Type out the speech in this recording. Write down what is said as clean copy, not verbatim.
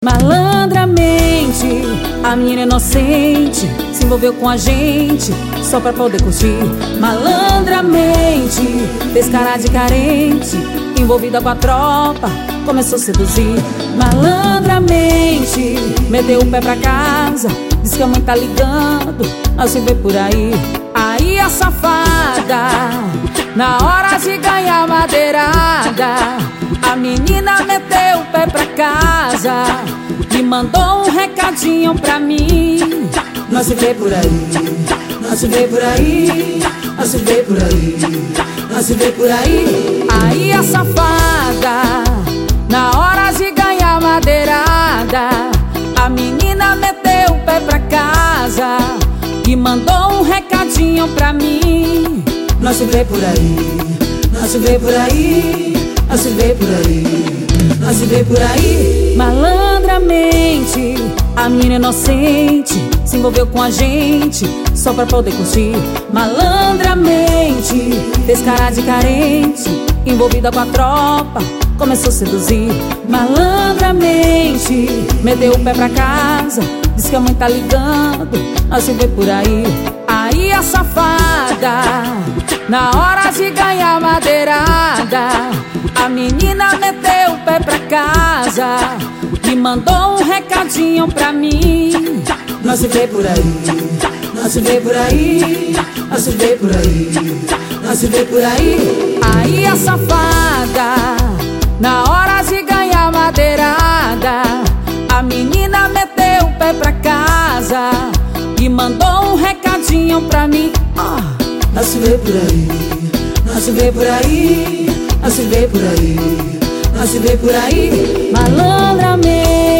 Malandramente, a menina inocente se envolveu com a gente só pra poder curtir. Malandramente, fez cara de carente, envolvida com a tropa, começou a seduzir. Malandramente, meteu o pé pra casa, diz que a mãe tá ligando, nós se vê por aí. Aí a safada, na hora de ganhar madeirada, a menina meteu o pé pra casa e mandou um recadinho pra mim. Nós se vê por aí, nós se vê por aí, nós se vê por aí, nós se vê por aí. Aí a safada, na hora de ganhar madeirada, a menina meteu o pé pra casa e mandou um recadinho pra mim. Nós se vê por aí, nós se vê por aí, nós se vê por aí, nós se vê por aí. Malandramente, a menina inocente se envolveu com a gente só pra poder curtir. Malandramente, fez cara de carente, envolvida com a tropa, começou a seduzir. Malandramente, meteu o pé pra casa, diz que a mãe tá ligando, nós se vê por aí. Aí a safada, na hora de ganhar madeirada, a menina meteu o pé pra casa e mandou um recadinho pra mim. Nós se vê por aí, nós se vê por aí, nós se vê por aí, nós se vê por aí. Aí a safada, na hora de ganhar madeirada, a menina meteu o pé pra casa e mandou um recadinho pra mim. Nós se vê por aí, nós se vê por aí, nós se vê por aí, nós se vê por aí. Malandramente,